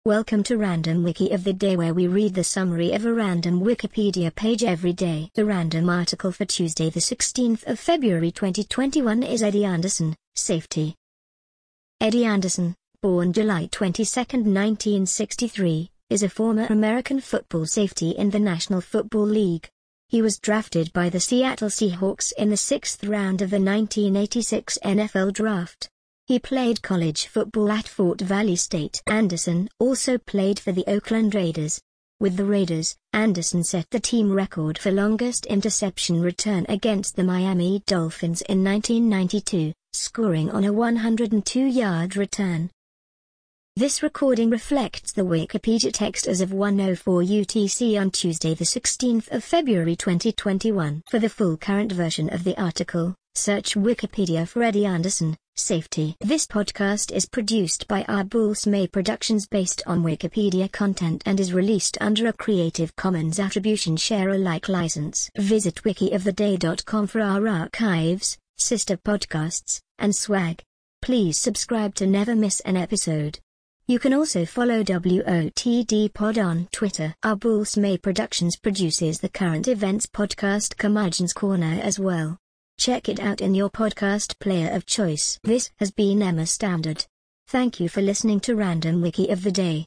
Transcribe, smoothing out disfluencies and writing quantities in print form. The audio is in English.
Welcome to Random Wiki of the Day, where we read the summary of a random Wikipedia page every day. The random article for Tuesday the 16th of February 2021 is Eddie Anderson, Safety. Eddie Anderson, born July 22, 1963, is a former American football safety in the National Football League. He was drafted by the Seattle Seahawks in the 6th round of the 1986 NFL Draft. He played college football at Fort Valley State. Anderson also played for the Oakland Raiders. With the Raiders, Anderson set the team record for longest interception return against the Miami Dolphins in 1992, scoring on a 102-yard return. This recording reflects the Wikipedia text as of 1:04 UTC on Tuesday the 16th of February 2021. For the full current version of the article, search Wikipedia for Eddie Anderson, Safety. This podcast is produced by Arbulsmay Productions based on Wikipedia content and is released under a Creative Commons Attribution Share Alike license. Visit wikioftheday.com for our archives, sister podcasts, and swag. Please subscribe to never miss an episode. You can also follow WOTD Pod on Twitter. Arbulsmay Productions produces the current events podcast Curmudgeon's Corner as well. Check it out in your podcast player of choice. This has been Emma Standard. Thank you for listening to Random Wiki of the Day.